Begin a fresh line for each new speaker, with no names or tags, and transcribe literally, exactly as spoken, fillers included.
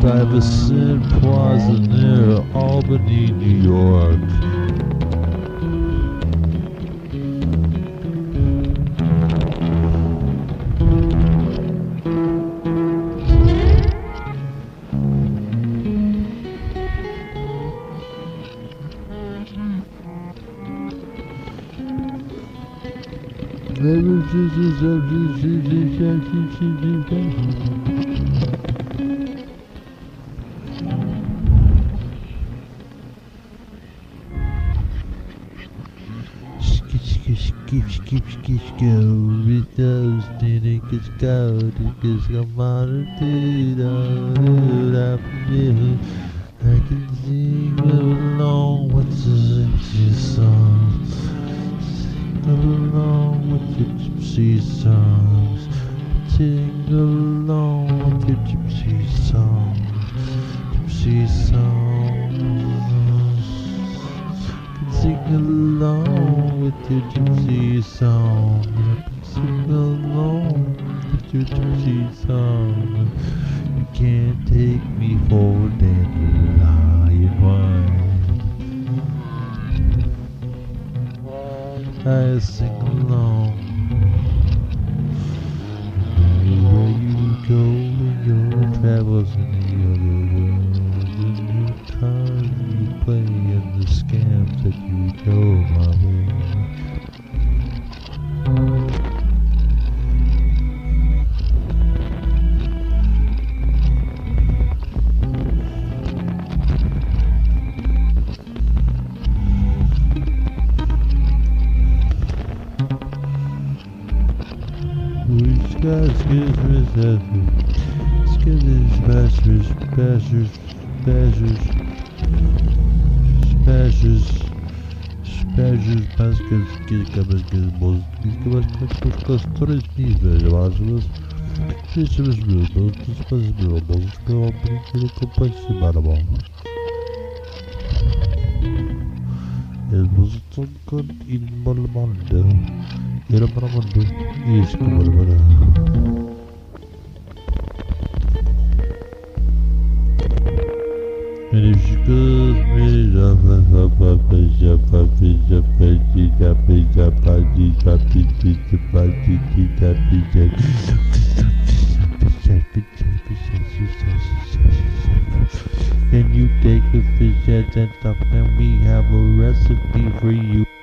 Stuyvesant Plaza near Albany, New York. Skip, skip, skip, go. It does, then it gets go. It gets come on, it I can sing along with the gypsy song. Sing along with the gypsy songs. Sing along with the gypsy songs. Gypsy songs. Sing along with your gypsy song. Sing along with your gypsy song. You can't take me for a dandelion wine. I sing along. Where you go in your travels in the other world, in your time you play in the scams that you go my way. Which guys gives resentment? Skittish bastards, bastards, bastards, bastards, bastards, baskets, gizgabas, gizmos, gizgabas, gizgabas, castores, níveis, vasos, gizgabas, bilbos, gizgabas, bilbos, gizgabas, brinquedo, companhia, barabão. El buzutun con il malmando, il malmando, isco malmando. And if she goes, me up, up, up, up, up, up, up, and you take a fish head and stuff, and we have a recipe for you.